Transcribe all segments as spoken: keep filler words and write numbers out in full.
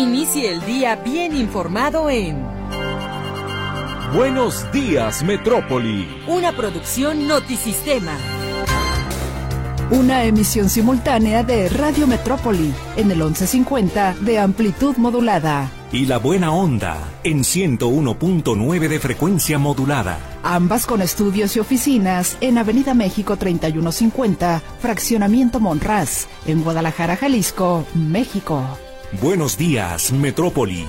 Inicie el día bien informado en Buenos Días, Metrópoli. Una producción Notisistema. Una emisión simultánea de Radio Metrópoli en el once cincuenta de amplitud modulada. Y La Buena Onda en ciento uno punto nueve de frecuencia modulada. Ambas con estudios y oficinas en Avenida México treinta y uno cincuenta, Fraccionamiento Monraz, en Guadalajara, Jalisco, México. Buenos días, Metrópoli.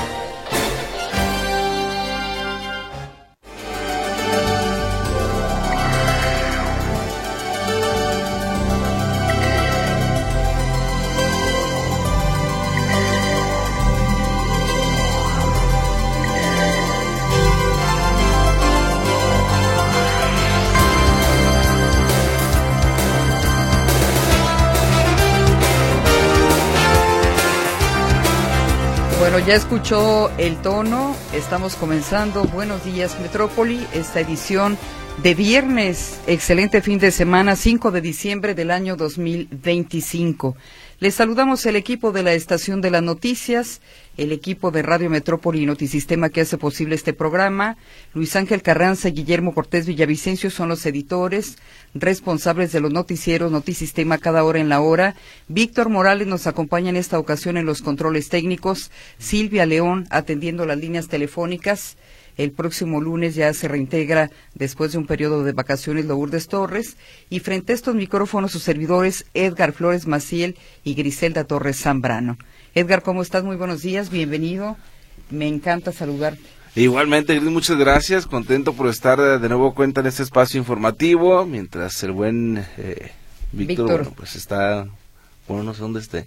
Bueno, ya escuchó el tono, estamos comenzando Buenos Días Metrópoli, esta edición de viernes, excelente fin de semana, cinco de diciembre del año dos mil veinticinco. Les saludamos el equipo de la Estación de las Noticias, el equipo de Radio Metrópoli y Notisistema que hace posible este programa. Luis Ángel Carranza y Guillermo Cortés Villavicencio son los editores, responsables de los noticieros Notisistema cada hora en la hora. Víctor Morales nos acompaña en esta ocasión en los controles técnicos. Silvia León atendiendo las líneas telefónicas. El próximo lunes ya se reintegra después de un periodo de vacaciones Lourdes Torres. Y frente a estos micrófonos sus servidores Edgar Flores Maciel y Griselda Torres Zambrano. Edgar, ¿cómo estás? Muy buenos días, bienvenido. Me encanta saludarte. Igualmente, Gris, muchas gracias. Contento por estar de nuevo cuenta en este espacio informativo. Mientras el buen eh, Víctor, Víctor. Bueno, pues está, bueno, no sé dónde esté.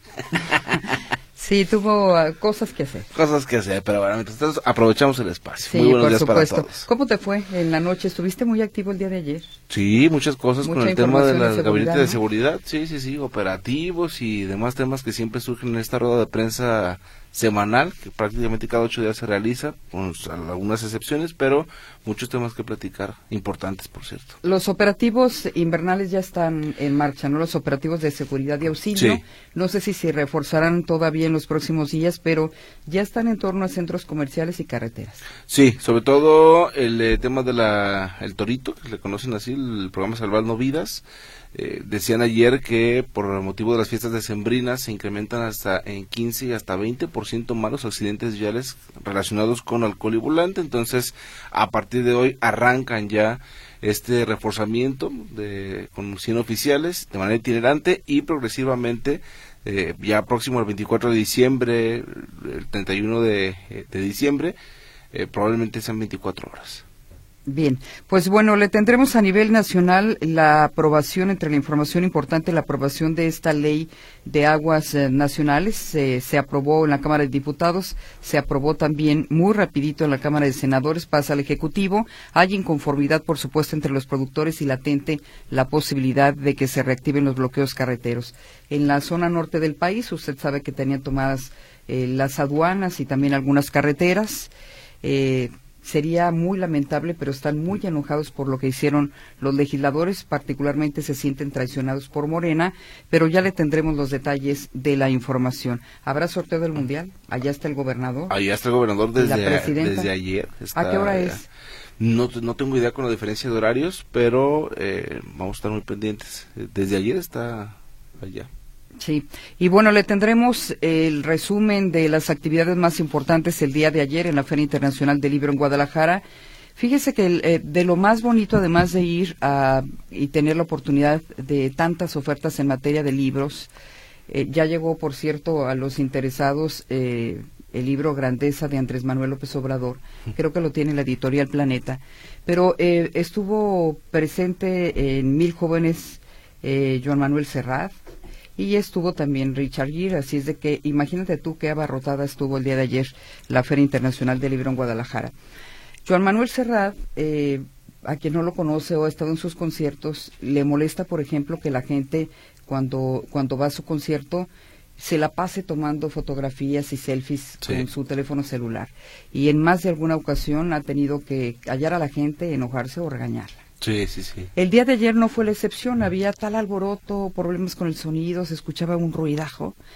Sí, tuvo uh, cosas que hacer. Cosas que hacer, pero bueno, mientras tanto aprovechamos el espacio. Sí, muy buenos por días supuesto. para todos. ¿Cómo te fue en la noche? ¿Estuviste muy activo el día de ayer? Sí, muchas cosas Mucha con el tema de información la de seguridad, gabinete ¿no? de seguridad. Sí, sí, sí, operativos y demás temas que siempre surgen en esta rueda de prensa semanal, que prácticamente cada ocho días se realiza, con algunas excepciones, pero muchos temas que platicar, importantes, por cierto. Los operativos invernales ya están en marcha, ¿no? Los operativos de seguridad y auxilio. Sí. No sé si se reforzarán todavía en los próximos días, pero ya están en torno a centros comerciales y carreteras. Sí, sobre todo el eh, tema de la el Torito, que le conocen así, el programa Salvando Vidas. Eh, decían ayer que por motivo de las fiestas decembrinas se incrementan hasta en quince y hasta veinte por ciento más los accidentes viales relacionados con alcohol y volante. Entonces, a partir de hoy arrancan ya este reforzamiento de, con cien oficiales de manera itinerante y progresivamente, eh, ya próximo al veinticuatro de diciembre, el treinta y uno de, de diciembre, eh, probablemente sean veinticuatro horas. Bien, pues bueno, le tendremos a nivel nacional la aprobación, entre la información importante, la aprobación de esta ley de aguas eh, nacionales. Eh, se aprobó en la Cámara de Diputados, se aprobó también muy rapidito en la Cámara de Senadores, pasa al Ejecutivo. Hay inconformidad, por supuesto, entre los productores y latente la posibilidad de que se reactiven los bloqueos carreteros. En la zona norte del país, usted sabe que tenían tomadas eh, las aduanas y también algunas carreteras. Eh, Sería muy lamentable, pero están muy enojados por lo que hicieron los legisladores, particularmente se sienten traicionados por Morena, pero ya le tendremos los detalles de la información. ¿Habrá sorteo del Mundial? Allá está el gobernador. Allá está el gobernador desde, la presidenta? desde ayer. Está, ¿A qué hora es? No, no tengo idea con la diferencia de horarios, pero eh, vamos a estar muy pendientes. Desde ayer está allá. Sí, y bueno, le tendremos el resumen de las actividades más importantes el día de ayer en la Feria Internacional del Libro en Guadalajara. Fíjese que el, eh, de lo más bonito, además de ir a, y tener la oportunidad de tantas ofertas en materia de libros, eh, ya llegó, por cierto, a los interesados eh, el libro Grandeza de Andrés Manuel López Obrador, creo que lo tiene la editorial Planeta, pero eh, estuvo presente en Mil Jóvenes eh, Joan Manuel Serrat, y estuvo también Richard Gere, así es de que imagínate tú qué abarrotada estuvo el día de ayer la Feria Internacional del Libro en Guadalajara. Joan Manuel Serrat, eh, a quien no lo conoce o ha estado en sus conciertos, le molesta, por ejemplo, que la gente cuando, cuando va a su concierto se la pase tomando fotografías y selfies sí. con su teléfono celular. Y en más de alguna ocasión ha tenido que callar a la gente, enojarse o regañarla. Sí, sí, sí. El día de ayer no fue la excepción, había tal alboroto, problemas con el sonido, se escuchaba un ruidajo.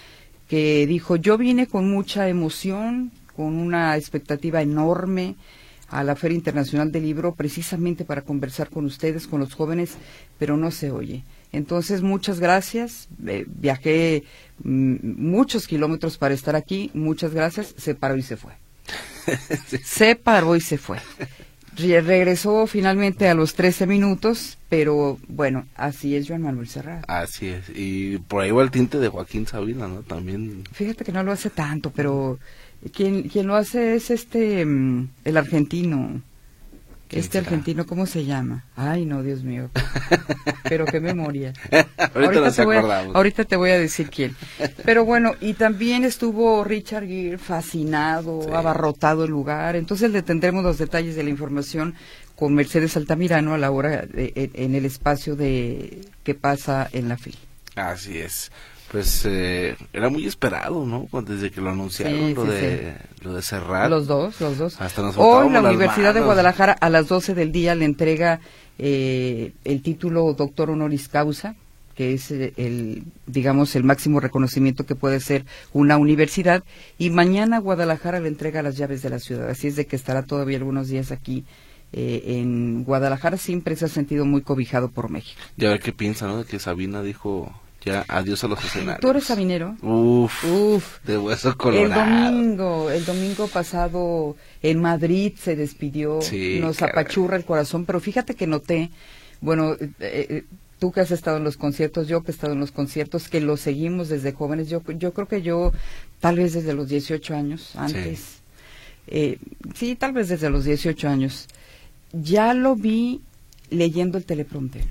que dijo, yo vine con mucha emoción, con una expectativa enorme a la Feria Internacional del Libro, precisamente para conversar con ustedes, con los jóvenes, pero no se oye. Entonces, muchas gracias, eh, viajé mm, muchos kilómetros para estar aquí, muchas gracias, se paró y se fue. Sí. Se paró y se fue. Re regresó finalmente a los trece minutos, pero bueno, así es Joan Manuel Serrat. Así es, y por ahí va el tinte de Joaquín Sabina, ¿no? También. Fíjate que no lo hace tanto, pero quien, quien lo hace es este, um, el argentino. Este será? Argentino, ¿cómo se llama? Ay, no, Dios mío. Pero qué memoria. ahorita, ahorita, te voy a, acordamos. ahorita te voy a decir quién. Pero bueno, y también estuvo Richard Gere fascinado, sí. abarrotado el lugar. Entonces le tendremos los detalles de la información con Mercedes Altamirano a la hora, de, de, en el espacio de que pasa en la fila. Así es. Pues eh, era muy esperado, ¿no? Desde que lo anunciaron, sí, lo, sí, de, sí. lo de Serrat. Los dos, los dos. Hasta nos Hoy la Universidad manos. de Guadalajara a las doce del día le entrega eh, el título doctor honoris causa, que es el, el, digamos, el máximo reconocimiento que puede ser una universidad, y mañana Guadalajara le entrega las llaves de la ciudad, así es de que estará todavía algunos días aquí eh, en Guadalajara. Siempre se ha sentido muy cobijado por México. Y a ver qué piensa, ¿no? De que Sabina dijo... Ya, adiós a los escenarios. ¿Tú eres sabinero? Uf, Uf, de hueso colorado. El domingo, el domingo pasado en Madrid se despidió, sí, nos caray. apachurra el corazón, pero fíjate que noté, bueno, eh, eh, tú que has estado en los conciertos, yo que he estado en los conciertos, que lo seguimos desde jóvenes, yo yo creo que yo, tal vez desde los dieciocho años, antes, sí, eh, sí tal vez desde los dieciocho años, ya lo vi leyendo el teleprompter.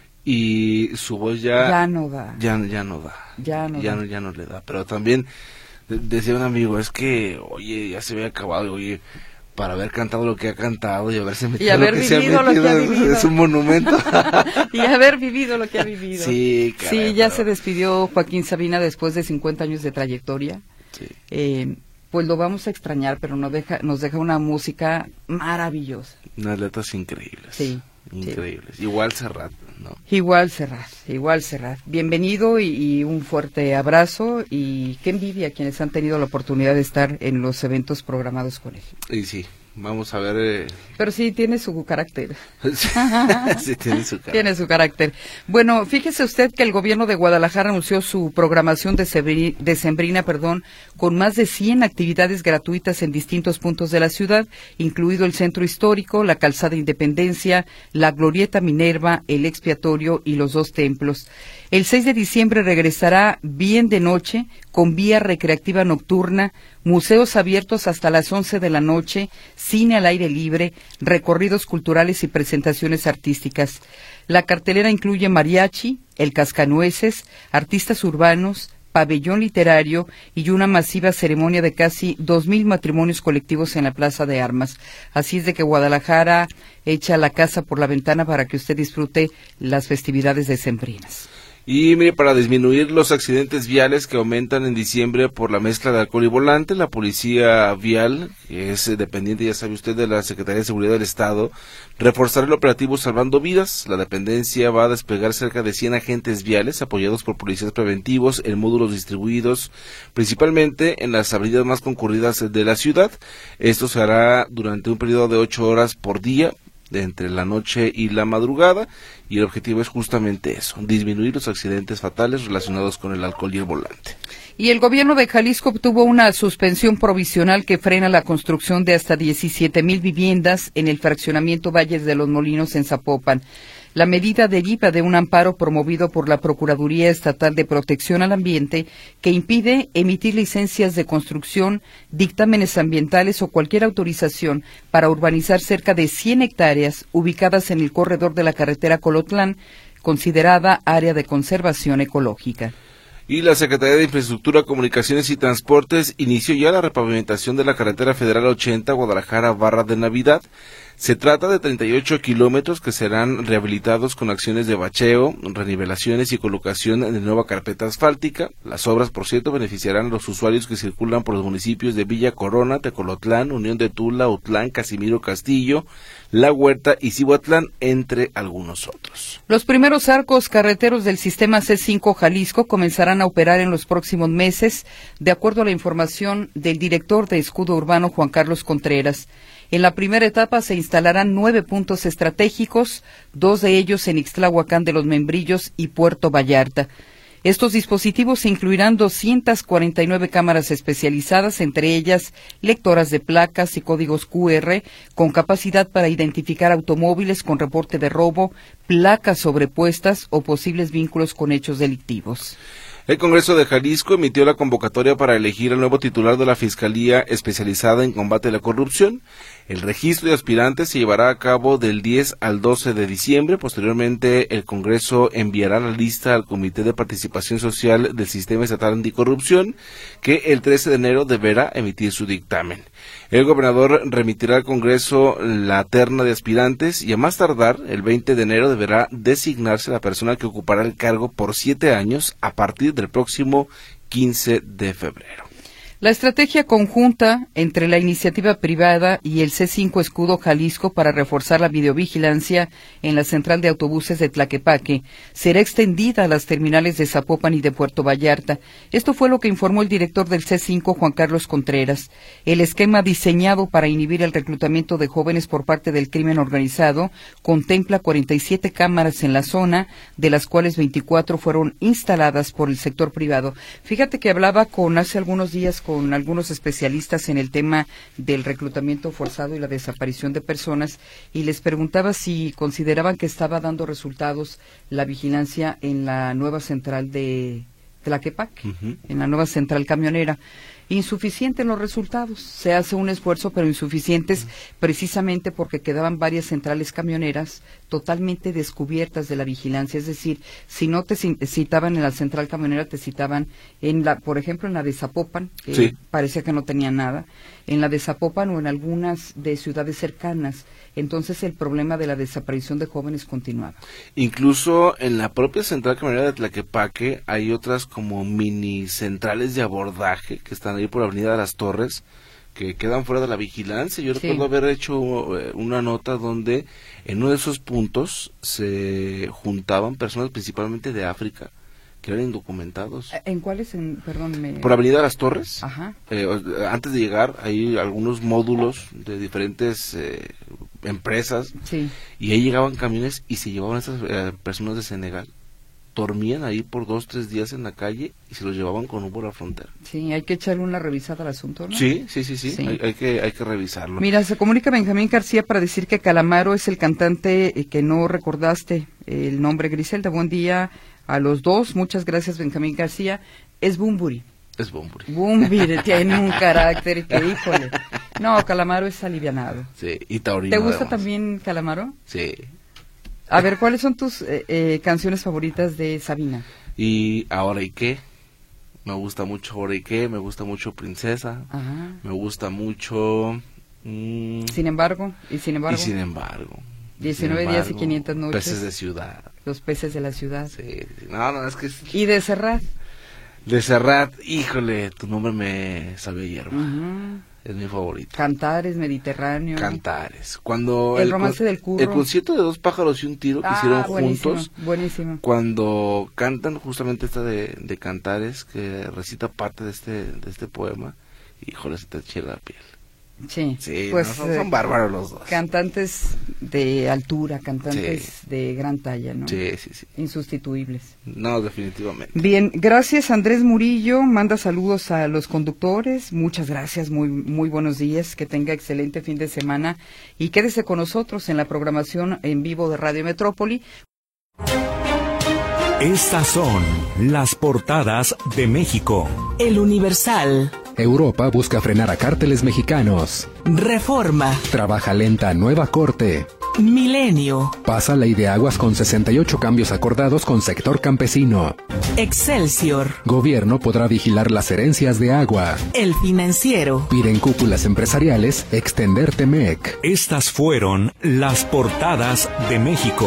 Y su voz ya ya no da ya, ya no da ya no ya da. no ya no le da, pero también de, decía un amigo, es que oye, ya se había acabado, oye, para haber cantado lo que ha cantado y haberse metido y haber lo que vivido se ha metido, lo que ha vivido. Es un monumento. Y haber vivido lo que ha vivido. Sí, caray, sí, ya pero... se despidió Joaquín Sabina después de cincuenta años de trayectoria. Sí. Eh, pues lo vamos a extrañar, pero nos deja nos deja una música maravillosa. Unas letras increíbles. Sí. Increíbles. Sí. Igual Serrat, ¿no? Igual Serrat, igual Serrat. Bienvenido y, y un fuerte abrazo, y qué envidia quienes han tenido la oportunidad de estar en los eventos programados con él. Y sí, vamos a ver... Eh... Pero sí tiene su carácter. Sí, tiene su carácter. Tiene su carácter. Bueno, fíjese usted que el gobierno de Guadalajara anunció su programación decembrina, perdón, con más de cien actividades gratuitas en distintos puntos de la ciudad, incluido el centro histórico, la calzada Independencia, la glorieta Minerva, el expiatorio y los dos templos. El seis de diciembre regresará bien de noche, con vía recreativa nocturna, museos abiertos hasta las once de la noche, cine al aire libre, recorridos culturales y presentaciones artísticas. La cartelera incluye mariachi, el cascanueces, artistas urbanos, pabellón literario y una masiva ceremonia de casi dos mil matrimonios colectivos en la Plaza de Armas. Así es de que Guadalajara echa la casa por la ventana para que usted disfrute las festividades decembrinas. Y mire, para disminuir los accidentes viales que aumentan en diciembre por la mezcla de alcohol y volante, la Policía Vial, que es dependiente, ya sabe usted, de la Secretaría de Seguridad del Estado, reforzará el operativo Salvando Vidas. La dependencia va a desplegar cerca de cien agentes viales apoyados por policías preventivos en módulos distribuidos principalmente en las avenidas más concurridas de la ciudad. Esto se hará durante un periodo de ocho horas por día, de entre la noche y la madrugada, y el objetivo es justamente eso, disminuir los accidentes fatales relacionados con el alcohol y el volante. Y el gobierno de Jalisco obtuvo una suspensión provisional que frena la construcción de hasta diecisiete mil viviendas en el fraccionamiento Valles de los Molinos en Zapopan. La medida deriva de un amparo promovido por la Procuraduría Estatal de Protección al Ambiente que impide emitir licencias de construcción, dictámenes ambientales o cualquier autorización para urbanizar cerca de cien hectáreas ubicadas en el corredor de la carretera Colotlán, considerada área de conservación ecológica. Y la Secretaría de Infraestructura, Comunicaciones y Transportes inició ya la repavimentación de la carretera federal ochenta Guadalajara Barra de Navidad. Se trata de treinta y ocho kilómetros que serán rehabilitados con acciones de bacheo, renivelaciones y colocación de nueva carpeta asfáltica. Las obras, por cierto, beneficiarán a los usuarios que circulan por los municipios de Villa Corona, Tecolotlán, Unión de Tula, Utlán, Casimiro Castillo, La Huerta y Cihuatlán, entre algunos otros. Los primeros arcos carreteros del sistema C cinco Jalisco comenzarán a operar en los próximos meses, de acuerdo a la información del director de Escudo Urbano, Juan Carlos Contreras. En la primera etapa se instalarán nueve puntos estratégicos, dos de ellos en Ixtlahuacán de los Membrillos y Puerto Vallarta. Estos dispositivos incluirán doscientas cuarenta y nueve cámaras especializadas, entre ellas lectoras de placas y códigos cu erre, con capacidad para identificar automóviles con reporte de robo, placas sobrepuestas o posibles vínculos con hechos delictivos. El Congreso de Jalisco emitió la convocatoria para elegir al nuevo titular de la Fiscalía Especializada en Combate a la Corrupción. El registro de aspirantes se llevará a cabo del diez al doce de diciembre. Posteriormente, el Congreso enviará la lista al Comité de Participación Social del Sistema Estatal Anticorrupción, que el trece de enero deberá emitir su dictamen. El gobernador remitirá al Congreso la terna de aspirantes y a más tardar, el veinte de enero, deberá designarse la persona que ocupará el cargo por siete años a partir del próximo quince de febrero. La estrategia conjunta entre la iniciativa privada y el C cinco Escudo Jalisco para reforzar la videovigilancia en la central de autobuses de Tlaquepaque será extendida a las terminales de Zapopan y de Puerto Vallarta. Esto fue lo que informó el director del C cinco, Juan Carlos Contreras. El esquema diseñado para inhibir el reclutamiento de jóvenes por parte del crimen organizado contempla cuarenta y siete cámaras en la zona, de las cuales veinticuatro fueron instaladas por el sector privado. Fíjate que hablaba con hace algunos días con con algunos especialistas en el tema del reclutamiento forzado y la desaparición de personas, y les preguntaba si consideraban que estaba dando resultados la vigilancia en la nueva central de Tlaquepaque, uh-huh. en la nueva central camionera. Insuficientes los resultados, se hace un esfuerzo pero insuficientes, precisamente porque quedaban varias centrales camioneras totalmente descubiertas de la vigilancia, es decir, si no te citaban en la central camionera, te citaban en la, por ejemplo, en la de Zapopan, que sí. parecía que no tenía nada, en la de Zapopan o en algunas de ciudades cercanas. Entonces el problema de la desaparición de jóvenes continuaba. Incluso en la propia central camionera de Tlaquepaque hay otras como mini centrales de abordaje que están ahí por la Avenida de las Torres, que quedan fuera de la vigilancia. Yo sí. recuerdo haber hecho una nota donde en uno de esos puntos se juntaban personas principalmente de África, que eran indocumentados. ¿En cuáles? En, perdón, me... Por Avenida de las Torres. Ajá. Eh, antes de llegar, hay algunos módulos de diferentes eh, empresas, sí. y ahí llegaban camiones y se llevaban a esas eh, personas de Senegal. Dormían ahí por dos, tres días en la calle y se los llevaban con un por la frontera. Sí, hay que echarle una revisada al asunto, ¿no? Sí, sí, sí, sí, sí. Hay, hay, que, hay que revisarlo. Mira, se comunica Benjamín García para decir que Calamaro es el cantante eh, que no recordaste el nombre. Griselda, buen día a los dos. Muchas gracias, Benjamín García. Es Bumburi. Es Bumburi. Bumburi tiene un carácter que, híjole. No, Calamaro es alivianado. Sí, y taurino. ¿Te gusta además. también Calamaro? Sí. A ver, ¿cuáles son tus eh, eh, canciones favoritas de Sabina? Y Ahora y qué. Me gusta mucho Ahora y qué. Me gusta mucho Princesa. Ajá. Me gusta mucho... Mmm, sin embargo, y sin embargo. Y sin embargo. diecinueve sin embargo, días y quinientas noches. Peces de ciudad. Los peces de la ciudad. Sí. No, no, es que... Es... ¿Y de Serrat? De Serrat, híjole, tu nombre me sabe hierba. Uh-huh. Es mi favorito. Cantares, Mediterráneo. Cantares. Cuando el, el romance con, del curro. El concierto de Dos pájaros y un tiro que ah, hicieron buenísimo, juntos. Buenísimo. Cuando cantan justamente esta de, de Cantares, que recita parte de este de este poema, híjole, se te chila la piel. Sí, sí pues no, son, son bárbaros los dos. Cantantes de altura, cantantes sí. de gran talla, ¿no? Sí, sí, sí. Insustituibles. No, definitivamente. Bien, gracias Andrés Murillo, manda saludos a los conductores, muchas gracias, muy muy buenos días, que tenga excelente fin de semana y quédese con nosotros en la programación en vivo de Radio Metrópoli. Estas son las portadas de México. El Universal. Europa busca frenar a cárteles mexicanos. Reforma. Trabaja lenta nueva corte. Milenio. Pasa ley de aguas con sesenta y ocho cambios acordados con sector campesino. Excelsior. Gobierno podrá vigilar las herencias de agua. El Financiero. Piden cúpulas empresariales extender Temec. Estas fueron las portadas de México.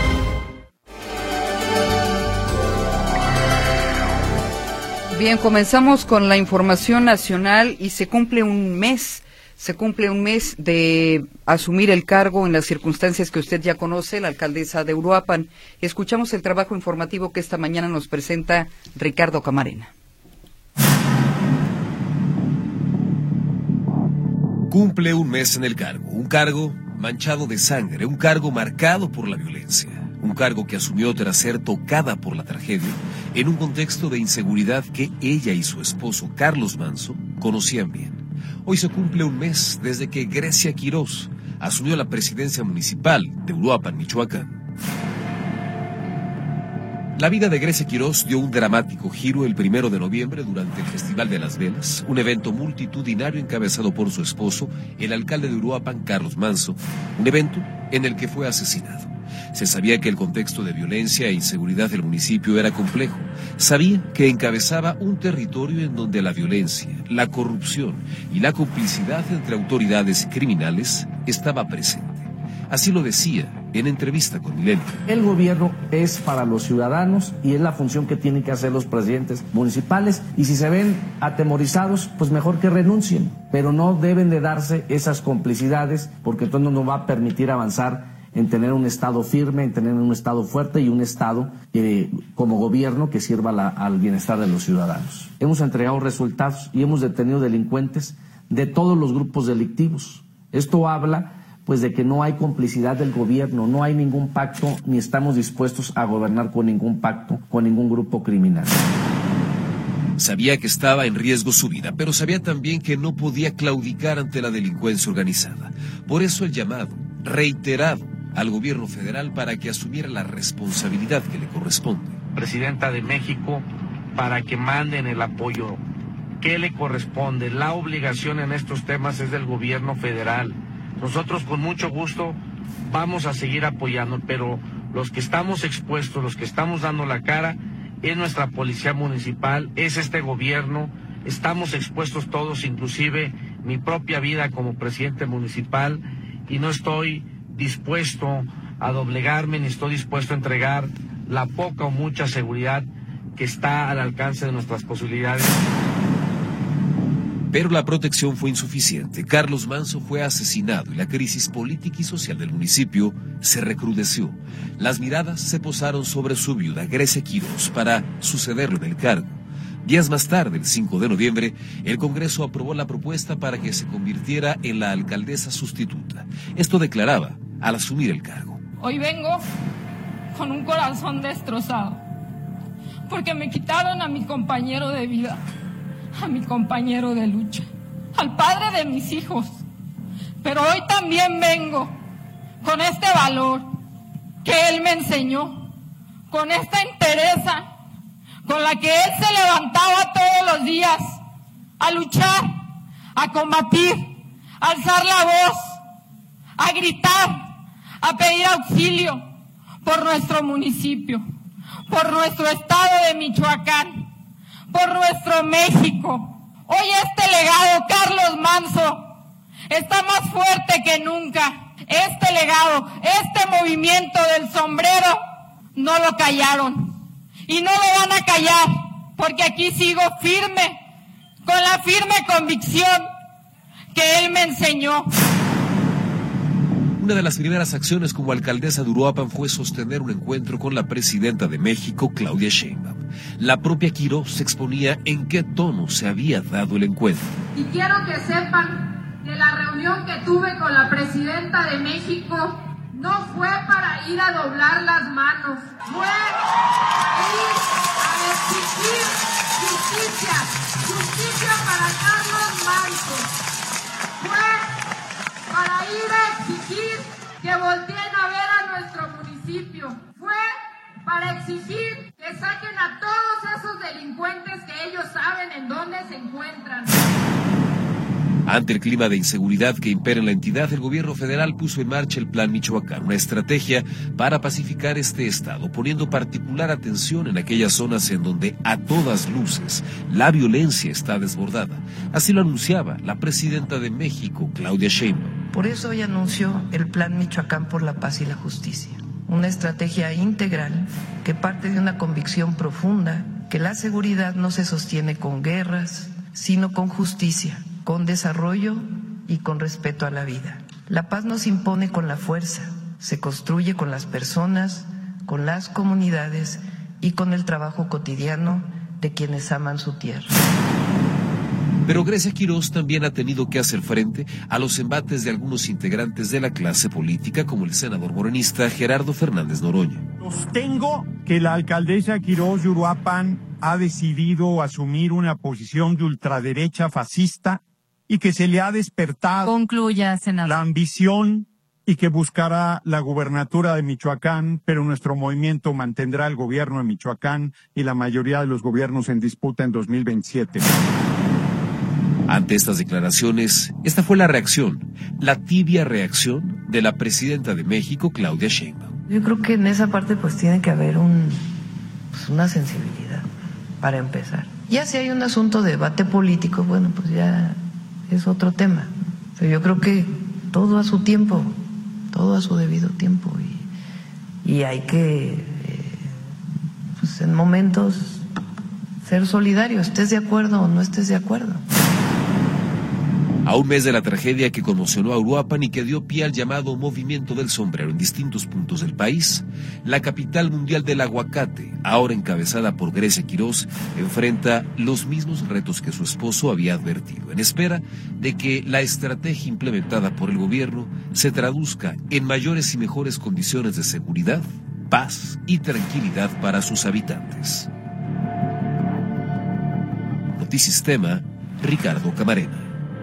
Bien, comenzamos con la información nacional y se cumple un mes, se cumple un mes de asumir el cargo en las circunstancias que usted ya conoce, la alcaldesa de Uruapan. Escuchamos el trabajo informativo que esta mañana nos presenta Ricardo Camarena. Cumple un mes en el cargo, un cargo manchado de sangre, un cargo marcado por la violencia. Un cargo que asumió tras ser tocada por la tragedia, en un contexto de inseguridad que ella y su esposo, Carlos Manso, conocían bien. Hoy se cumple un mes desde que Grecia Quirós asumió la presidencia municipal de Uruapan, Michoacán. La vida de Grecia Quirós dio un dramático giro el primero de noviembre durante el Festival de las Velas, un evento multitudinario encabezado por su esposo, el alcalde de Uruapan, Carlos Manso, un evento en el que fue asesinado. Se sabía que el contexto de violencia e inseguridad del municipio era complejo. Sabía que encabezaba un territorio en donde la violencia, la corrupción y la complicidad entre autoridades criminales estaba presente. Así lo decía en entrevista con Milenio. El gobierno es para los ciudadanos y es la función que tienen que hacer los presidentes municipales, y si se ven atemorizados, pues mejor que renuncien, pero no deben de darse esas complicidades, porque entonces no nos va a permitir avanzar en tener un Estado firme, en tener un Estado fuerte y un Estado eh, como gobierno que sirva la, al bienestar de los ciudadanos. Hemos entregado resultados y hemos detenido delincuentes de todos los grupos delictivos. Esto habla pues de que no hay complicidad del gobierno, no hay ningún pacto, ni estamos dispuestos a gobernar con ningún pacto, con ningún grupo criminal. Sabía que estaba en riesgo su vida, pero sabía también que no podía claudicar ante la delincuencia organizada. Por eso el llamado, reiterado, al gobierno federal para que asumiera la responsabilidad que le corresponde. Presidenta de México, para que manden el apoyo que le corresponde. La obligación en estos temas es del gobierno federal. Nosotros con mucho gusto vamos a seguir apoyando, pero los que estamos expuestos, los que estamos dando la cara, es nuestra policía municipal, es este gobierno. Estamos expuestos todos, inclusive mi propia vida como presidente municipal, y no estoy dispuesto a doblegarme, ni estoy dispuesto a entregar la poca o mucha seguridad que está al alcance de nuestras posibilidades. Pero la protección fue insuficiente. Carlos Manso fue asesinado y la crisis política y social del municipio se recrudeció. Las miradas se posaron sobre su viuda, Grecia Quirós, para sucederlo en el cargo. Días más tarde, el cinco de noviembre, el Congreso aprobó la propuesta para que se convirtiera en la alcaldesa sustituta. Esto declaraba al asumir el cargo. Hoy vengo con un corazón destrozado, porque me quitaron a mi compañero de vida, a mi compañero de lucha, al padre de mis hijos. Pero hoy también vengo con este valor que él me enseñó, con esta entereza con la que él se levantaba todos los días a luchar, a combatir, a alzar la voz, a gritar, a pedir auxilio por nuestro municipio, por nuestro estado de Michoacán, por nuestro México. Hoy este legado, Carlos Manso, está más fuerte que nunca. Este legado, este movimiento del sombrero, no lo callaron. Y no lo van a callar, porque aquí sigo firme, con la firme convicción que él me enseñó. Una de las primeras acciones como alcaldesa de Uruapan fue sostener un encuentro con la presidenta de México, Claudia Sheinbaum. La propia Quirós se exponía en qué tono se había dado el encuentro. Y quiero que sepan que la reunión que tuve con la presidenta de México no fue para ir a doblar las manos, fue ir a exigir justicia, justicia para Carlos Manso. Fue para ir a exigir que volteen a ver a nuestro municipio. Fue para exigir que saquen a todos esos delincuentes que ellos saben en dónde se encuentran. Ante el clima de inseguridad que impera en la entidad, el gobierno federal puso en marcha el Plan Michoacán, una estrategia para pacificar este estado, poniendo particular atención en aquellas zonas en donde a todas luces la violencia está desbordada. Así lo anunciaba la presidenta de México, Claudia Sheinbaum. Por eso hoy anunció el Plan Michoacán por la Paz y la Justicia, una estrategia integral que parte de una convicción profunda que la seguridad no se sostiene con guerras, sino con justicia, con desarrollo y con respeto a la vida. La paz no se impone con la fuerza, se construye con las personas, con las comunidades y con el trabajo cotidiano de quienes aman su tierra. Pero Grecia Quiroz también ha tenido que hacer frente a los embates de algunos integrantes de la clase política, como el senador morenista Gerardo Fernández Noroña. Sostengo que la alcaldesa Quiroz de Uruapan ha decidido asumir una posición de ultraderecha fascista y que se le ha despertado Concluya, senador. la ambición y que buscará la gubernatura de Michoacán, pero nuestro movimiento mantendrá el gobierno de Michoacán y la mayoría de los gobiernos en disputa en dos mil veintisiete. Ante estas declaraciones, esta fue la reacción, la tibia reacción de la presidenta de México, Claudia Sheinbaum. Yo creo que en esa parte pues tiene que haber un, pues, una sensibilidad, para empezar. Ya si hay un asunto de debate político, bueno, pues ya es otro tema. Pero yo creo que todo a su tiempo, todo a su debido tiempo. Y, y hay que, eh, pues en momentos, ser solidario, estés de acuerdo o no estés de acuerdo. A un mes de la tragedia que conmocionó a Uruapan y que dio pie al llamado Movimiento del Sombrero en distintos puntos del país, la capital mundial del aguacate, ahora encabezada por Grecia Quiroz, enfrenta los mismos retos que su esposo había advertido, en espera de que la estrategia implementada por el gobierno se traduzca en mayores y mejores condiciones de seguridad, paz y tranquilidad para sus habitantes. Notisistema, Ricardo Camarena.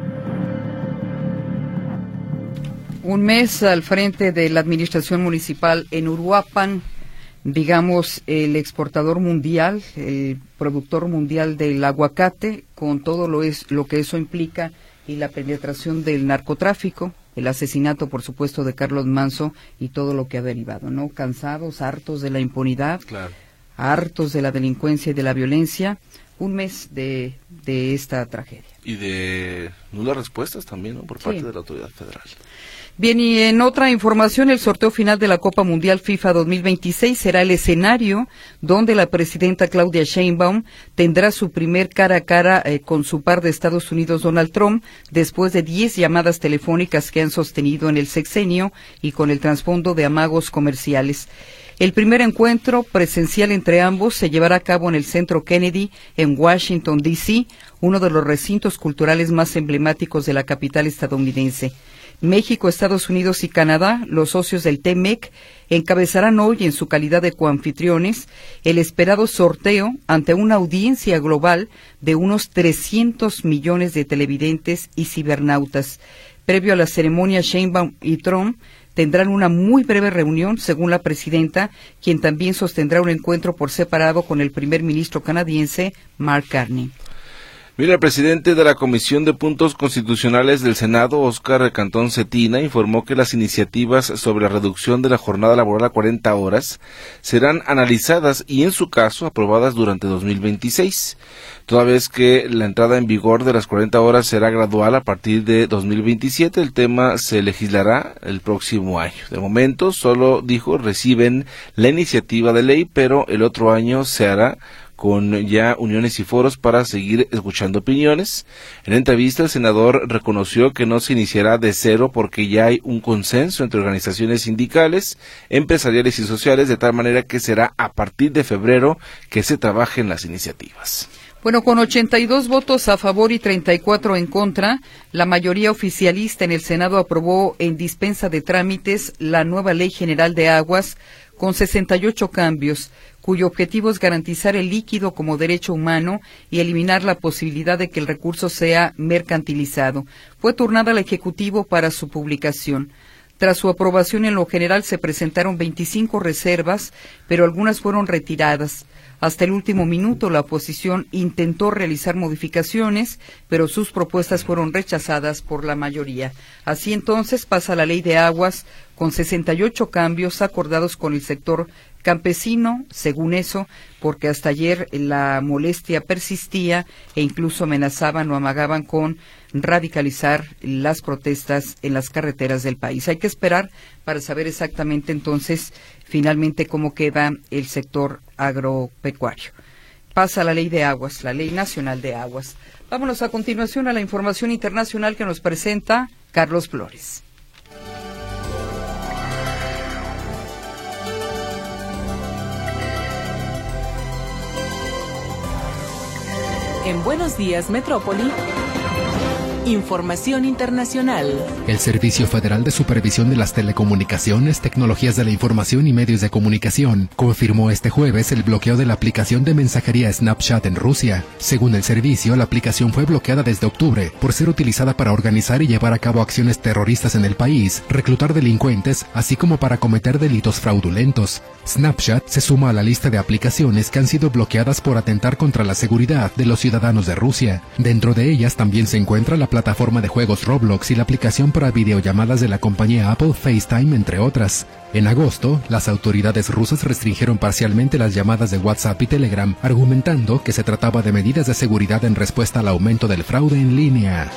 Un mes al frente de la administración municipal en Uruapan, digamos, el exportador mundial, el productor mundial del aguacate, con todo lo, es, lo que eso implica y la penetración del narcotráfico, el asesinato, por supuesto, de Carlos Manso y todo lo que ha derivado, ¿no? Cansados, hartos de la impunidad, claro. hartos de la delincuencia y de la violencia, un mes de, de esta tragedia. Y de nulas respuestas también, ¿no? Por parte sí. de la autoridad federal. Bien, y en otra información, el sorteo final de la Copa Mundial FIFA dos mil veintiséis será el escenario donde la presidenta Claudia Sheinbaum tendrá su primer cara a cara eh, con su par de Estados Unidos, Donald Trump, después de diez llamadas telefónicas que han sostenido en el sexenio y con el trasfondo de amagos comerciales. El primer encuentro presencial entre ambos se llevará a cabo en el Centro Kennedy en Washington, D C, uno de los recintos culturales más emblemáticos de la capital estadounidense. México, Estados Unidos y Canadá, los socios del T M E C, encabezarán hoy en su calidad de coanfitriones el esperado sorteo ante una audiencia global de unos trescientos millones de televidentes y cibernautas. Previo a la ceremonia, Sheinbaum y Trump tendrán una muy breve reunión, según la presidenta, quien también sostendrá un encuentro por separado con el primer ministro canadiense, Mark Carney. Mira, el presidente de la Comisión de Puntos Constitucionales del Senado, Óscar Cantón Cetina, informó que las iniciativas sobre la reducción de la jornada laboral a cuarenta horas serán analizadas y, en su caso, aprobadas durante dos mil veintiséis, toda vez que la entrada en vigor de las cuarenta horas será gradual a partir de dos mil veintisiete. El tema se legislará el próximo año. De momento, solo, dijo, reciben la iniciativa de ley, pero el otro año se hará con ya uniones y foros para seguir escuchando opiniones. En la entrevista, el senador reconoció que no se iniciará de cero porque ya hay un consenso entre organizaciones sindicales, empresariales y sociales, de tal manera que será a partir de febrero que se trabajen las iniciativas. Bueno, con ochenta y dos votos a favor y treinta y cuatro en contra, la mayoría oficialista en el Senado aprobó en dispensa de trámites la nueva Ley General de Aguas con sesenta y ocho cambios, cuyo objetivo es garantizar el líquido como derecho humano y eliminar la posibilidad de que el recurso sea mercantilizado. Fue turnada al Ejecutivo para su publicación. Tras su aprobación en lo general se presentaron veinticinco reservas, pero algunas fueron retiradas. Hasta el último minuto la oposición intentó realizar modificaciones, pero sus propuestas fueron rechazadas por la mayoría. Así entonces pasa la Ley de Aguas con sesenta y ocho cambios acordados con el sector campesino, según eso, porque hasta ayer la molestia persistía e incluso amenazaban o amagaban con radicalizar las protestas en las carreteras del país. Hay que esperar para saber exactamente entonces finalmente cómo queda el sector agropecuario. Pasa la Ley de Aguas, la Ley Nacional de Aguas. Vámonos a continuación a la información internacional que nos presenta Carlos Flores. En Buenos Días, Metrópoli, información internacional. El Servicio Federal de Supervisión de las Telecomunicaciones, Tecnologías de la Información y Medios de Comunicación confirmó este jueves el bloqueo de la aplicación de mensajería Snapchat en Rusia. Según el servicio, la aplicación fue bloqueada desde octubre por ser utilizada para organizar y llevar a cabo acciones terroristas en el país, reclutar delincuentes, así como para cometer delitos fraudulentos. Snapchat se suma a la lista de aplicaciones que han sido bloqueadas por atentar contra la seguridad de los ciudadanos de Rusia. Dentro de ellas también se encuentra la plataforma de juegos Roblox y la aplicación para videollamadas de la compañía Apple FaceTime, entre otras. En agosto, las autoridades rusas restringieron parcialmente las llamadas de WhatsApp y Telegram, argumentando que se trataba de medidas de seguridad en respuesta al aumento del fraude en línea.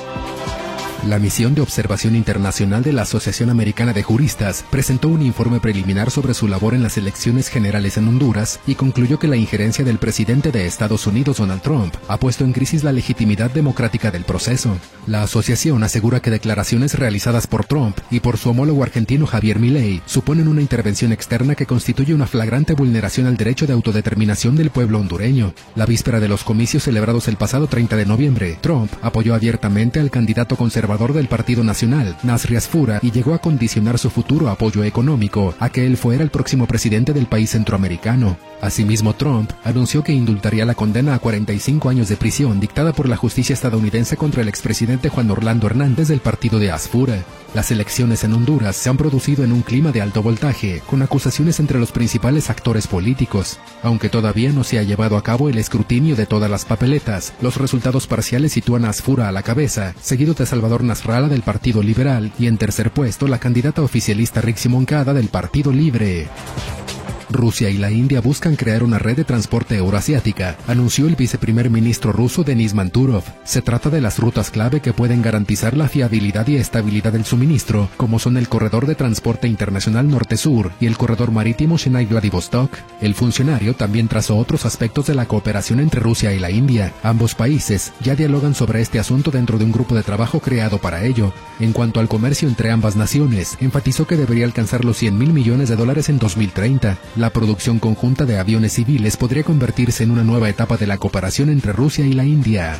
La Misión de Observación Internacional de la Asociación Americana de Juristas presentó un informe preliminar sobre su labor en las elecciones generales en Honduras y concluyó que la injerencia del presidente de Estados Unidos, Donald Trump, ha puesto en crisis la legitimidad democrática del proceso. La asociación asegura que declaraciones realizadas por Trump y por su homólogo argentino Javier Milei suponen una intervención externa que constituye una flagrante vulneración al derecho de autodeterminación del pueblo hondureño. La víspera de los comicios celebrados el pasado treinta de noviembre, Trump apoyó abiertamente al candidato conservador del Partido Nacional, Nasri Asfura, y llegó a condicionar su futuro apoyo económico a que él fuera el próximo presidente del país centroamericano. Asimismo, Trump anunció que indultaría la condena a cuarenta y cinco años de prisión dictada por la justicia estadounidense contra el expresidente Juan Orlando Hernández del partido de Asfura. Las elecciones en Honduras se han producido en un clima de alto voltaje, con acusaciones entre los principales actores políticos. Aunque todavía no se ha llevado a cabo el escrutinio de todas las papeletas, los resultados parciales sitúan a Asfura a la cabeza, seguido de Salvador Nasralla del Partido Liberal y en tercer puesto la candidata oficialista Rixi Moncada del Partido Libre. Rusia y la India buscan crear una red de transporte euroasiática, anunció el viceprimer ministro ruso Denis Manturov. Se trata de las rutas clave que pueden garantizar la fiabilidad y estabilidad del suministro, como son el Corredor de Transporte Internacional Norte-Sur y el Corredor Marítimo Chennai-Vladivostok. El funcionario también trazó otros aspectos de la cooperación entre Rusia y la India. Ambos países ya dialogan sobre este asunto dentro de un grupo de trabajo creado para ello. En cuanto al comercio entre ambas naciones, enfatizó que debería alcanzar los cien mil millones de dólares en dos mil treinta. La producción conjunta de aviones civiles podría convertirse en una nueva etapa de la cooperación entre Rusia y la India.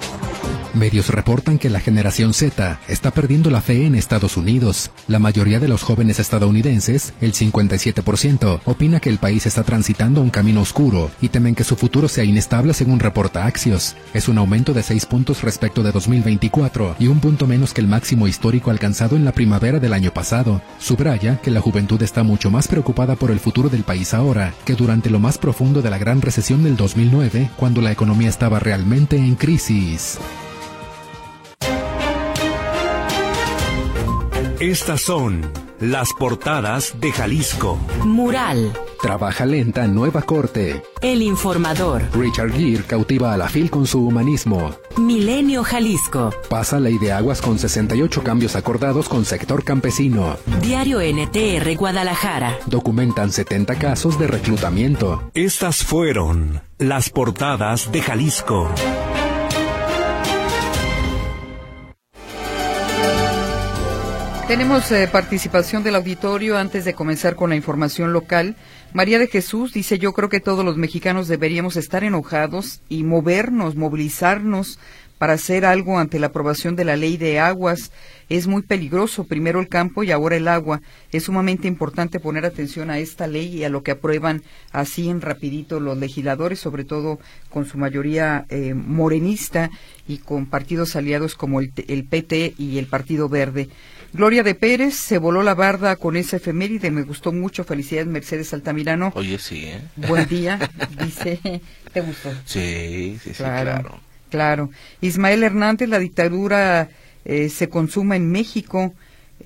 Medios reportan que la generación Z está perdiendo la fe en Estados Unidos. La mayoría de los jóvenes estadounidenses, el cincuenta y siete por ciento, opina que el país está transitando un camino oscuro y temen que su futuro sea inestable, según reporta Axios. Es un aumento de seis puntos respecto de dos mil veinticuatro y un punto menos que el máximo histórico alcanzado en la primavera del año pasado. Subraya que la juventud está mucho más preocupada por el futuro del país ahora que durante lo más profundo de la gran recesión del dos mil nueve, cuando la economía estaba realmente en crisis. Estas son las portadas de Jalisco. Mural. Trabaja lenta nueva corte. El Informador. Richard Gere cautiva a la FIL con su humanismo. Milenio Jalisco. Pasa Ley de Aguas con sesenta y ocho cambios acordados con sector campesino. Diario N T R Guadalajara. Documentan setenta casos de reclutamiento. Estas fueron las portadas de Jalisco. Tenemos eh, participación del auditorio antes de comenzar con la información local. María de Jesús dice, yo creo que todos los mexicanos deberíamos estar enojados y movernos, movilizarnos para hacer algo ante la aprobación de la ley de aguas. Es muy peligroso, primero el campo y ahora el agua. Es sumamente importante poner atención a esta ley y a lo que aprueban así en rapidito los legisladores, sobre todo con su mayoría eh, morenista y con partidos aliados como el, el P T y el Partido Verde. Gloria de Pérez se voló la barda con esa efeméride, me gustó mucho, felicidades Mercedes Altamirano. Oye, sí, ¿eh? Buen día, dice, ¿te gustó? Sí, sí, sí, claro. claro. Claro. Ismael Hernández, la dictadura eh, se consuma en México,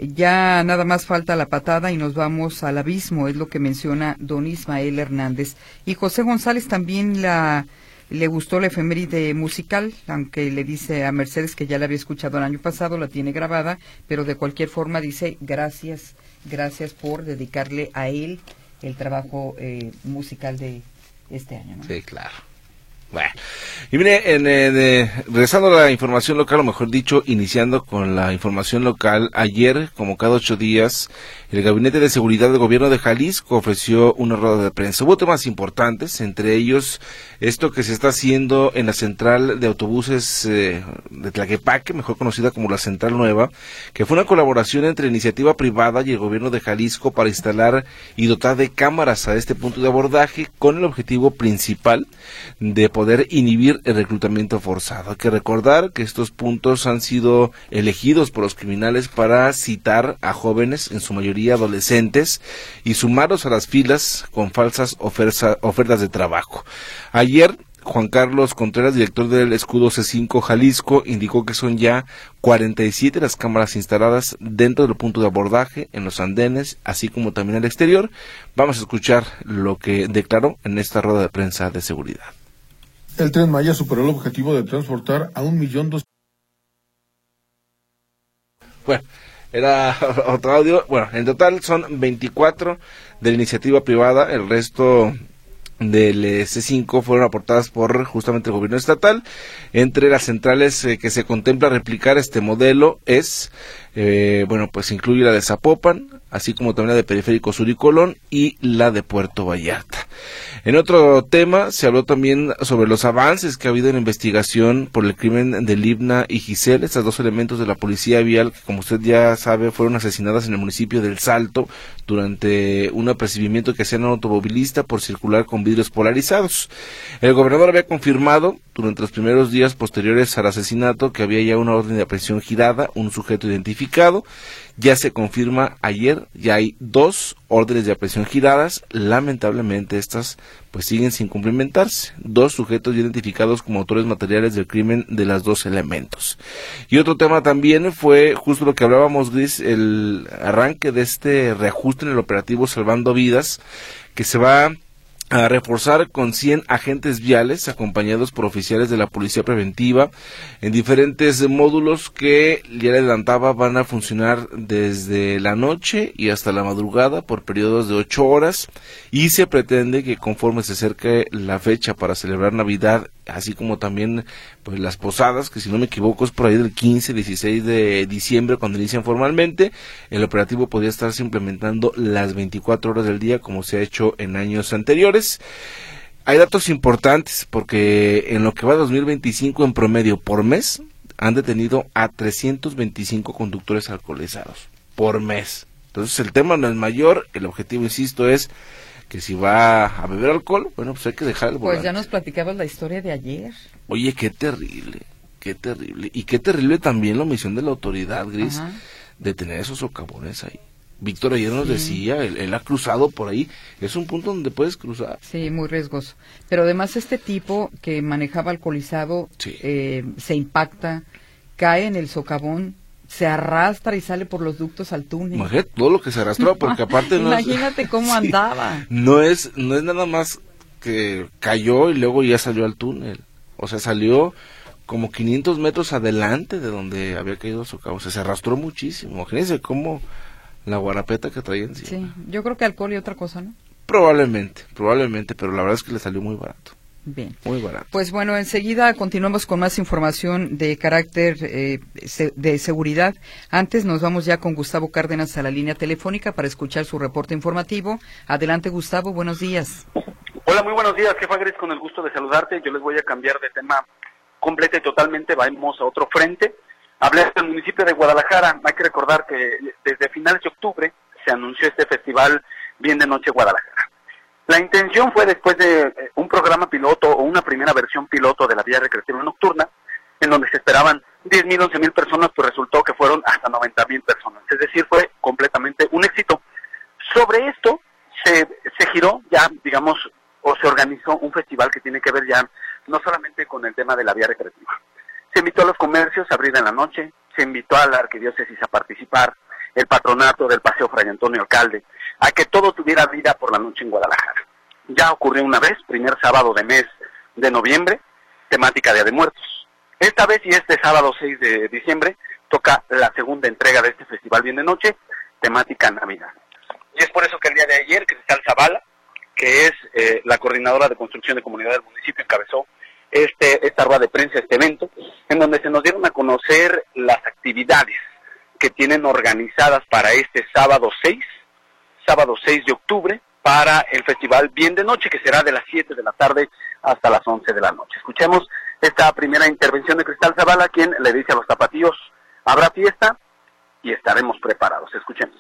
ya nada más falta la patada y nos vamos al abismo, es lo que menciona don Ismael Hernández. Y José González también la... le gustó la efeméride musical, aunque le dice a Mercedes que ya la había escuchado el año pasado, la tiene grabada, pero de cualquier forma dice gracias, gracias por dedicarle a él el trabajo eh, musical de este año, ¿no? Sí, claro. Bueno, y mire, en, en, eh, regresando a la información local, o mejor dicho, iniciando con la información local, ayer, como cada ocho días, el Gabinete de Seguridad del Gobierno de Jalisco ofreció una rueda de prensa. Hubo temas importantes, entre ellos esto que se está haciendo en la central de autobuses eh, de Tlaquepaque, mejor conocida como la Central Nueva, que fue una colaboración entre iniciativa privada y el Gobierno de Jalisco para instalar y dotar de cámaras a este punto de abordaje con el objetivo principal de poder inhibir el reclutamiento forzado. Hay que recordar que estos puntos han sido elegidos por los criminales para citar a jóvenes, en su mayoría adolescentes, y sumarlos a las filas con falsas oferta, ofertas de trabajo. Ayer, Juan Carlos Contreras, director del Escudo C cinco Jalisco, indicó que son ya cuarenta y siete las cámaras instaladas dentro del punto de abordaje, en los andenes, así como también al exterior. Vamos a escuchar lo que declaró en esta rueda de prensa de seguridad. El Tren Maya superó el objetivo de transportar a un millón dos. Bueno, era otro audio. Bueno, en total son veinticuatro de la iniciativa privada, el resto del C cinco fueron aportadas por justamente el gobierno estatal. Entre las centrales eh, que se contempla replicar este modelo es, eh, bueno, pues incluye la de Zapopan, así como también la de Periférico Sur y Colón y la de Puerto Vallarta. En otro tema, se habló también sobre los avances que ha habido en investigación por el crimen de Libna y Giselle, estas dos elementos de la policía vial que, como usted ya sabe, fueron asesinadas en el municipio del Salto durante un apercibimiento que hacían a un automovilista por circular con vidrios polarizados. El gobernador había confirmado durante los primeros días posteriores al asesinato que había ya una orden de aprehensión girada, un sujeto identificado. Ya se confirma ayer, ya hay dos órdenes de aprehensión giradas, lamentablemente estas pues siguen sin cumplimentarse, dos sujetos identificados como autores materiales del crimen de las dos elementos. Y otro tema también fue justo lo que hablábamos, Gris, el arranque de este reajuste en el operativo Salvando Vidas, que se va a reforzar con cien agentes viales acompañados por oficiales de la Policía Preventiva en diferentes módulos que ya le adelantaba van a funcionar desde la noche y hasta la madrugada por periodos de ocho horas, y se pretende que conforme se acerque la fecha para celebrar Navidad, así como también pues las posadas, que si no me equivoco es por ahí del quince, dieciséis de diciembre cuando inician formalmente, el operativo podría estarse implementando las veinticuatro horas del día como se ha hecho en años anteriores. Hay datos importantes porque en lo que va de dos mil veinticinco en promedio por mes han detenido a trescientos veinticinco conductores alcoholizados por mes. Entonces el tema no es mayor, el objetivo, insisto, es que si va a beber alcohol, bueno, pues hay que dejar el volante. Pues ya nos platicabas la historia de ayer. Oye, qué terrible, qué terrible. Y qué terrible también la omisión de la autoridad, Gris, Ajá. de tener esos socavones ahí. Víctor ayer nos sí. decía, él, él ha cruzado por ahí, es un punto donde puedes cruzar. Sí, muy riesgoso. Pero además este tipo que manejaba alcoholizado sí. eh, se impacta, cae en el socavón, se arrastra y sale por los ductos al túnel. Imagínate todo lo que se arrastró, porque aparte no Imagínate es, cómo sí, andaba. No es, no es nada más que cayó y luego ya salió al túnel. O sea, salió como quinientos metros adelante de donde había caído su cabo. O sea, se arrastró muchísimo. Imagínense cómo la guarapeta que traía encima. Sí, yo creo que alcohol y otra cosa, ¿no? Probablemente, probablemente, pero la verdad es que le salió muy barato. Bien. Muy barato. Pues bueno, enseguida continuamos con más información de carácter eh, de seguridad. Antes nos vamos ya con Gustavo Cárdenas a la línea telefónica para escuchar su reporte informativo. Adelante, Gustavo, buenos días. Hola, muy buenos días, jefa Gris, con el gusto de saludarte. Yo les voy a cambiar de tema completa y totalmente vamos a otro frente. Hablé del municipio de Guadalajara. Hay que recordar que desde finales de octubre se anunció este festival Bien de Noche Guadalajara. La intención fue, después de un programa piloto o una primera versión piloto de la vía recreativa nocturna, en donde se esperaban diez mil, once mil personas, pues resultó que fueron hasta noventa mil personas. Es decir, fue completamente un éxito. Sobre esto se, se giró ya, digamos, o se organizó un festival que tiene que ver ya no solamente con el tema de la vía recreativa. Se invitó a los comercios a abrir en la noche, se invitó a la arquidiócesis a participar, el patronato del Paseo Fray Antonio Alcalde, a que todo tuviera vida por la noche en Guadalajara. Ya ocurrió una vez, primer sábado de mes de noviembre, temática Día de Muertos. Esta vez y este sábado seis de diciembre toca la segunda entrega de este festival Bien de Noche, temática Navidad. Y es por eso que el día de ayer Cristal Zavala, que es eh, la coordinadora de construcción de comunidad del municipio, encabezó este esta rueda de prensa, este evento, en donde se nos dieron a conocer las actividades que tienen organizadas para este sábado seis, sábado seis de octubre, para el festival Bien de Noche, que será de las siete de la tarde hasta las once de la noche. Escuchemos esta primera intervención de Cristal Zavala, quien le dice a los tapatíos: habrá fiesta y estaremos preparados. Escuchemos.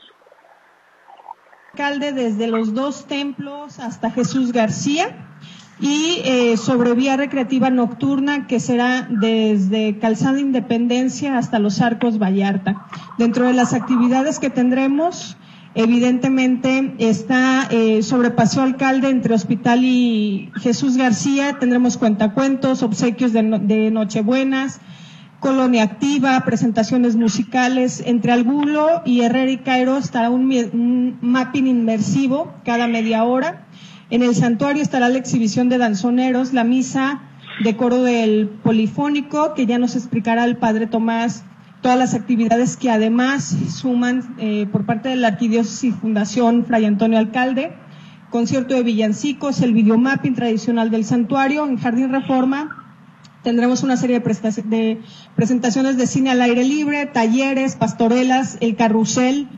Alcalde desde los dos templos hasta Jesús García, y eh, sobre vía recreativa nocturna, que será desde Calzada Independencia hasta los Arcos Vallarta. Dentro de las actividades que tendremos, evidentemente está eh, sobre Paseo Alcalde entre Hospital y Jesús García. Tendremos cuentacuentos, obsequios de, no, de Nochebuenas, colonia activa, presentaciones musicales. Entre Angulo y Herrera y Cairo estará un, un mapping inmersivo cada media hora. En el santuario estará la exhibición de danzoneros, la misa de coro del Polifónico, que ya nos explicará el Padre Tomás todas las actividades que además suman eh, por parte de la Arquidiócesis Fundación Fray Antonio Alcalde, concierto de villancicos, el videomapping tradicional del santuario. En Jardín Reforma tendremos una serie de, presta- de presentaciones de cine al aire libre, talleres, pastorelas, el carrusel.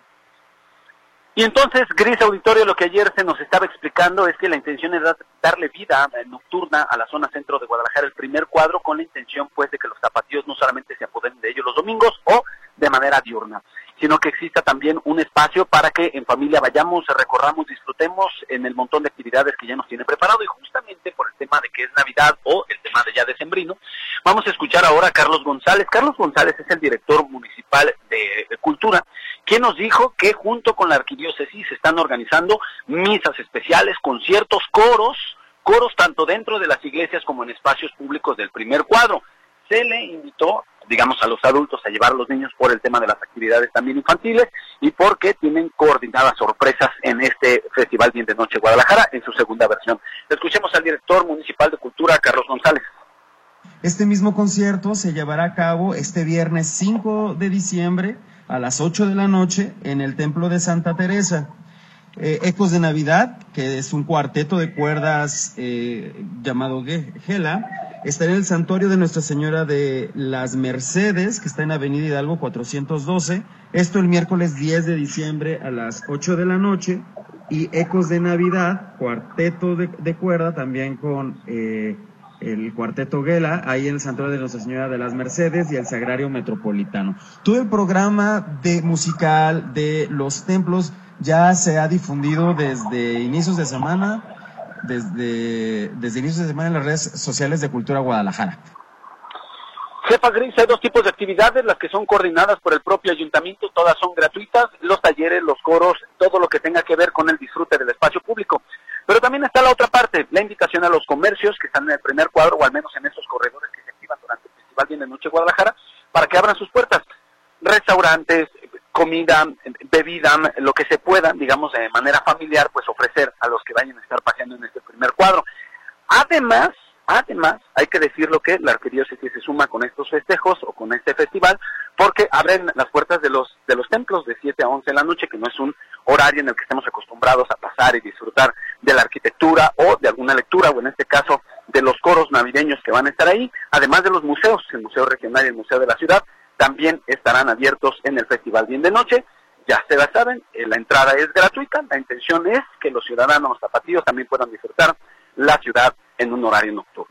Y entonces, Gris Auditorio, lo que ayer se nos estaba explicando es que la intención es darle vida nocturna a la zona centro de Guadalajara, el primer cuadro, con la intención pues de que los tapatíos no solamente se apoderen de ellos los domingos o de manera diurna, sino que exista también un espacio para que en familia vayamos, recorramos, disfrutemos en el montón de actividades que ya nos tiene preparado. Y justamente por el tema de que es Navidad o el tema de ya decembrino, vamos a escuchar ahora a Carlos González. Carlos González es el director municipal de, de Cultura, quien nos dijo que junto con la arquidiócesis se están organizando misas especiales, conciertos, coros, coros tanto dentro de las iglesias como en espacios públicos del primer cuadro. Se le invitó, digamos, a los adultos a llevar a los niños por el tema de las actividades también infantiles y porque tienen coordinadas sorpresas en este Festival Bien de Noche Guadalajara en su segunda versión. Escuchemos al director municipal de Cultura, Carlos González. Este mismo concierto se llevará a cabo este viernes cinco de diciembre a las ocho de la noche en el Templo de Santa Teresa. Eh, Ecos de Navidad, que es un cuarteto de cuerdas eh, llamado Gela, estará en el Santuario de Nuestra Señora de las Mercedes, que está en Avenida Hidalgo cuatrocientos doce, esto el miércoles diez de diciembre a las ocho de la noche, y Ecos de Navidad, cuarteto de, de cuerda, también con eh, el cuarteto Gela, ahí en el Santuario de Nuestra Señora de las Mercedes y el Sagrario Metropolitano. Todo el programa de musical de los templos ya se ha difundido desde inicios de semana, desde, desde inicios de semana en las redes sociales de Cultura Guadalajara. Jefa Gris, hay dos tipos de actividades, las que son coordinadas por el propio ayuntamiento, todas son gratuitas, los talleres, los coros, todo lo que tenga que ver con el disfrute del espacio público. Pero también está la otra parte, la invitación a los comercios que están en el primer cuadro, o al menos en esos corredores que se activan durante el Festival Bien de Noche Guadalajara, para que abran sus puertas. Restaurantes, comida, bebida, lo que se pueda, digamos, de manera familiar, pues ofrecer a los que vayan a estar paseando en este primer cuadro. Además, además, hay que decirlo que la arquidiócesis se suma con estos festejos o con este festival, porque abren las puertas de los de los templos de siete a once de la noche, que no es un horario en el que estemos acostumbrados a pasar y disfrutar de la arquitectura o de alguna lectura, o en este caso de los coros navideños que van a estar ahí, además de los museos, el Museo Regional y el Museo de la Ciudad, también estarán abiertos en el Festival Bien de Noche. Ya se la saben, eh, la entrada es gratuita, la intención es que los ciudadanos tapatíos también puedan disfrutar la ciudad en un horario nocturno.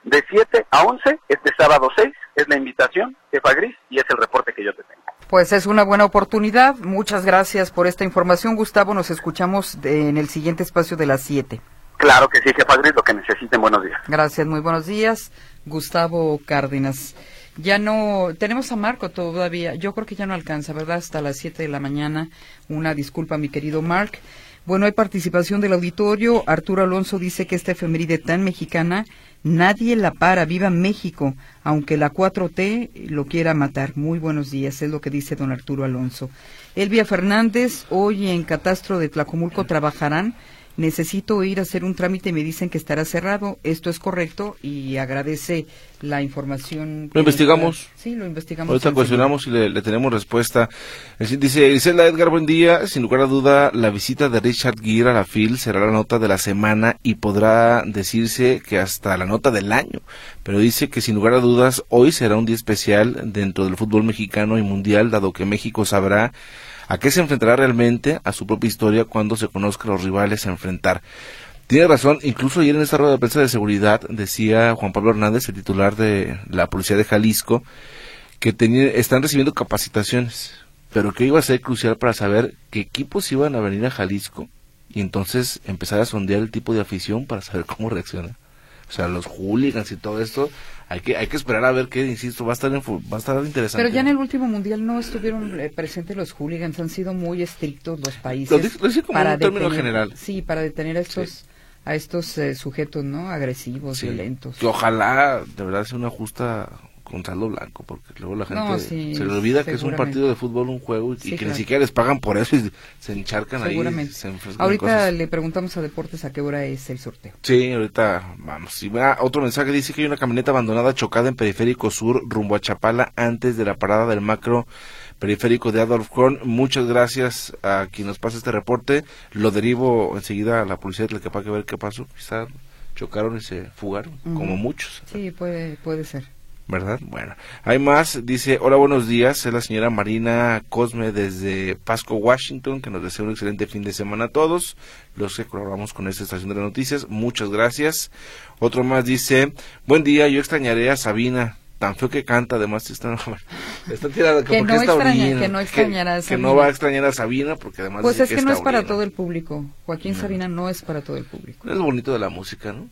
de siete a once, este sábado seis, es la invitación, jefa Gris, y es el reporte que yo te tengo. Pues es una buena oportunidad. Muchas gracias por esta información, Gustavo. Nos escuchamos de, en el siguiente espacio de las siete. Claro que sí, jefa Gris, lo que necesiten. Buenos días. Gracias, muy buenos días. Gustavo Cárdenas. Ya no, tenemos a Marco todavía. Yo creo que ya no alcanza, ¿verdad? Hasta las siete de la mañana. Una disculpa, mi querido Mark. Bueno, hay participación del auditorio. Arturo Alonso dice que esta efeméride tan mexicana, nadie la para. ¡Viva México! Aunque la cuatro T lo quiera matar. Muy buenos días, es lo que dice don Arturo Alonso. Elvia Fernández, hoy en Catastro de Tlacomulco trabajarán. Necesito ir a hacer un trámite y me dicen que estará cerrado. Esto es correcto y agradece la información. Lo investigamos. Sí, lo investigamos. Ahorita cuestionamos y le, le tenemos respuesta. Dice Isela Edgar, buen día. Sin lugar a duda, la visita de Richard Gere a la F I L será la nota de la semana y podrá decirse que hasta la nota del año. Pero dice que sin lugar a dudas, hoy será un día especial dentro del fútbol mexicano y mundial, dado que México sabrá a qué se enfrentará realmente, a su propia historia, cuando se conozca a los rivales a enfrentar. Tiene razón, incluso ayer en esta rueda de prensa de seguridad decía Juan Pablo Hernández, el titular de la Policía de Jalisco, que tenía, están recibiendo capacitaciones, pero que iba a ser crucial para saber qué equipos iban a venir a Jalisco y entonces empezar a sondear el tipo de afición para saber cómo reacciona. O sea, los hooligans y todo esto, hay que hay que esperar a ver qué, insisto, va a estar en, va a estar interesante. Pero ya en el último mundial no estuvieron eh, presentes los hooligans, han sido muy estrictos los países. Lo dice, lo dice como para un término detener, general. Sí, para detener a estos sí. a estos eh, sujetos, ¿no? Agresivos, sí. violentos. Que ojalá de verdad sea una justa con saldo blanco, porque luego la gente no, sí, se le olvida que es un partido de fútbol, un juego, y, sí, y que claro. ni siquiera les pagan por eso y se encharcan ahí. Se ahorita cosas. Le preguntamos a Deportes a qué hora es el sorteo. Sí, ahorita vamos. Y va, otro mensaje dice que hay una camioneta abandonada chocada en Periférico Sur rumbo a Chapala antes de la parada del macro periférico de Adolf Horn. Muchas gracias a quien nos pasa este reporte. Lo derivo enseguida a la policía de Tlaquepaque a ver qué pasó. Quizá chocaron y se fugaron, uh-huh. como muchos. Sí, puede, puede ser. ¿Verdad? Bueno, hay más, dice, hola, buenos días, es la señora Marina Cosme desde Pasco, Washington, que nos desea un excelente fin de semana a todos, los que colaboramos con esta estación de las noticias, muchas gracias. Otro más dice, buen día, yo extrañaré a Sabina, tan feo que canta, además está, está tirada, que, no está extraña, que no extrañará que, a Sabina. Que no va a extrañar a Sabina, porque además pues es que, que no es para orina. Todo el público, Joaquín no. Sabina no es para todo el público. Es lo bonito de la música, ¿no?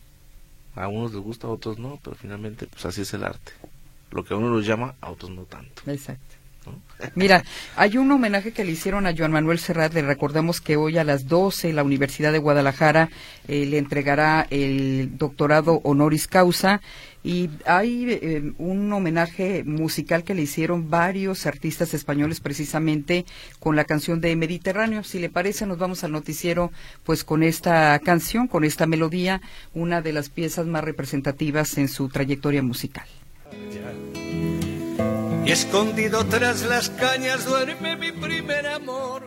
A unos les gusta, a otros no, pero finalmente pues así es el arte. Lo que a uno los llama, a otros no tanto. Exacto. ¿No? Mira, hay un homenaje que le hicieron a Joan Manuel Serrat. Le recordamos que hoy a las doce la Universidad de Guadalajara eh, le entregará el doctorado honoris causa. Y hay eh, un homenaje musical que le hicieron varios artistas españoles precisamente con la canción de Mediterráneo. Si le parece, nos vamos al noticiero pues con esta canción, con esta melodía, una de las piezas más representativas en su trayectoria musical. Y escondido tras las cañas duerme mi primer amor.